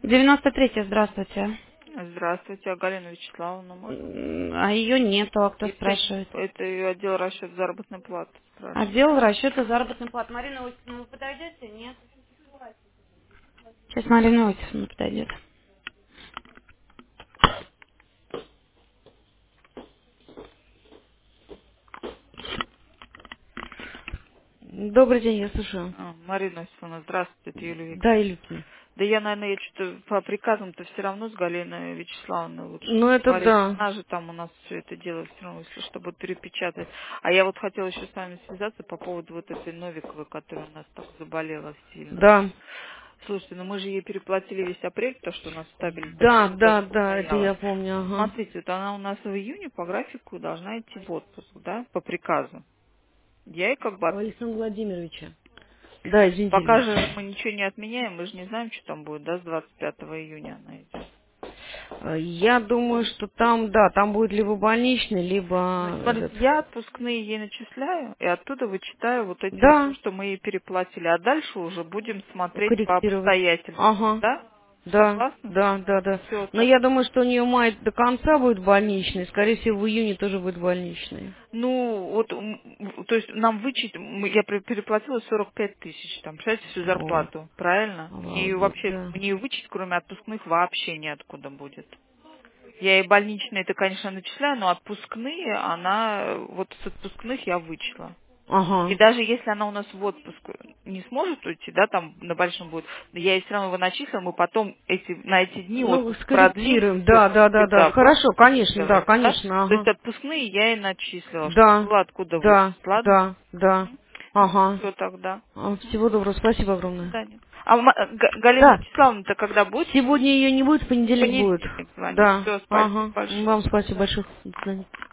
93-я, здравствуйте. Здравствуйте, а Галина Вячеславовна можно? А ее нету, а кто Это, спрашивает? это ее отдел расчет заработной платы спрашивает. Отдел расчета заработной платы. Марина Осиповна, вы подойдете? Нет. Сейчас Марина Осиповна подойдет. Добрый день, я слушаю. Марина Осиповна, здравствуйте, это Юлия Да, Викторовна. Илюкина. Да я, наверное, я что-то по приказам-то все равно с Галиной Вячеславовной лучше Ну, это говорить. да. Она же там у нас все это делает все равно, если что, будет перепечатать. А я вот хотела еще с вами связаться по поводу вот этой Новиковой, которая у нас так заболела сильно. Да. Слушайте, ну мы же ей переплатили весь апрель, то, что у нас Да, стабильность да, да, это стояла. я помню, ага. Смотрите, вот она у нас в июне по графику должна идти в отпуск, да, по приказу. Я ей как бы У Александра Владимировича. Да, извините, пока Илюш. же мы ничего не отменяем, мы же не знаем, что там будет, да, с 25 июня она идет. Я думаю, что там, да, там будет либо больничный, либо Значит, смотрите, этот. я отпускные ей начисляю, и оттуда вычитаю вот эти все, Да, что мы ей переплатили, а дальше уже будем смотреть по корректировать. обстоятельствам, Ага. да? Да, Согласны? да, да, да. Все, Но я думаю, что у нее май до конца будет больничный. Скорее всего, в июне тоже будет больничный. ну, вот, то есть нам я переплатила 45 тысяч, там, представляете, всю Вот. зарплату, правильно? Мне ее Обалдеть, вообще, да. мне ее вычесть, кроме отпускных, вообще неоткуда будет. Я и больничные это, конечно, начисляю, но отпускные, вот с отпускных я вычла. И Ага. даже если она у нас в отпуск не сможет уйти, да, там на большом будет, я ей все равно его начислю, мы потом на эти дни Ну, отпуск продлим, скорректируем. все, Да, да, да, да. да, просто Хорошо, так конечно, да, сделаем, да? конечно, То есть ага. отпускные я ей начислила, чтобы Да, было откуда да, вычесть, ладно? да, да. Ага. Все тогда. Всего доброго, спасибо До огромное. свидания. А Галина Да, Вячеславовна-то когда будет? сегодня ее не будет, в В понедельник будет. понедельник звонить. Да, Все, спасибо ага. большое. Вам До спасибо свидания. большое. До свидания.